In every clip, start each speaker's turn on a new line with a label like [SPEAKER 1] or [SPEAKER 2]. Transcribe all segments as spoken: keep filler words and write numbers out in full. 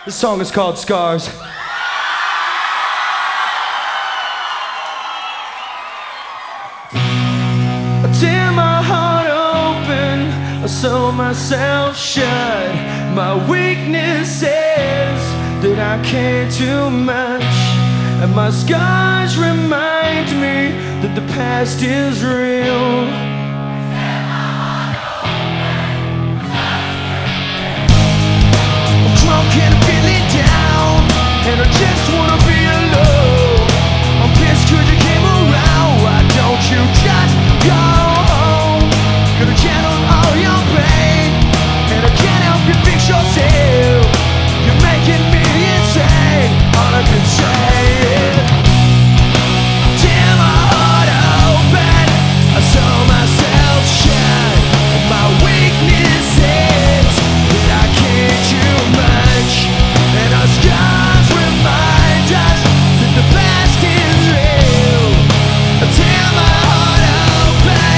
[SPEAKER 1] This song is called Scars. I tear my heart open, I sew myself shut. My weakness is that I care too much, and my scars remind me that the past is real. I'm drunk and I'm feeling down, and I just wanna be alone. I'm pissed 'cause you came around. Why don't you just go home? Gonna channel all your pain, and I can't help you fix yourself. You're making me insane. All I can say is tear my heart open, I sew myself shut. My weakness is that I care too much, and our scars remind us that the past is real. I tear my heart open.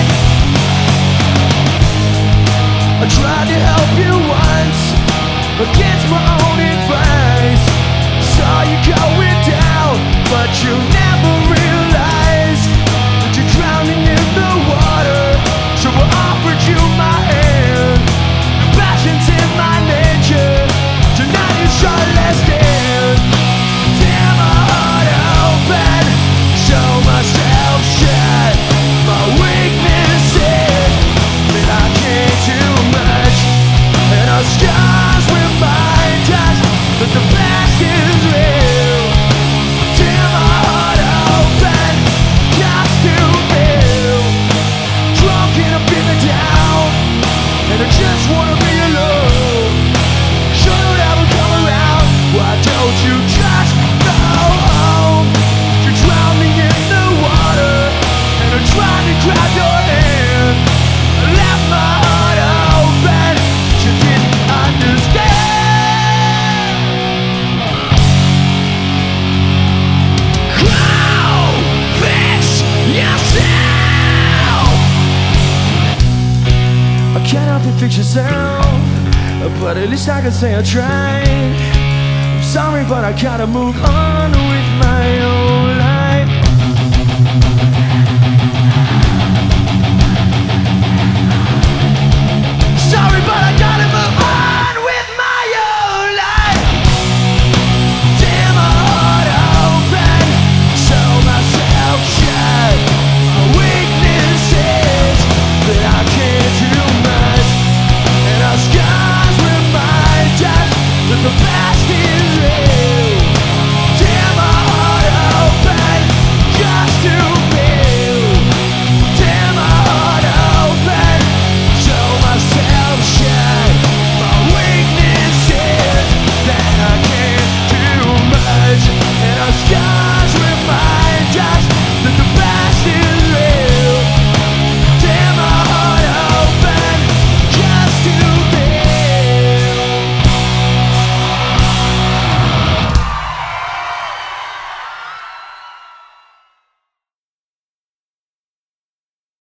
[SPEAKER 1] I tried to help you once, against my own advice. Saw you going down, but you never realized that you're drowning in the water. So I offered you my hand. Passion's in my nature. Tonight you shall less stand. Tear my heart open, sew myself shut. My weakness is that I care too much, and our scars remind us that the past is real. Tear my heart open, got to feel drunk and I'm feeling down, and I just wanna be alone. Should ever come around, why don't you just go home? You're drowning in the water, and I'm trying to grab your hand. I left my heart open, you didn't understand. Go fix yourself. I can't help you fix yourself, but at least I can say I tried. I'm sorry, but I gotta move on with my own life.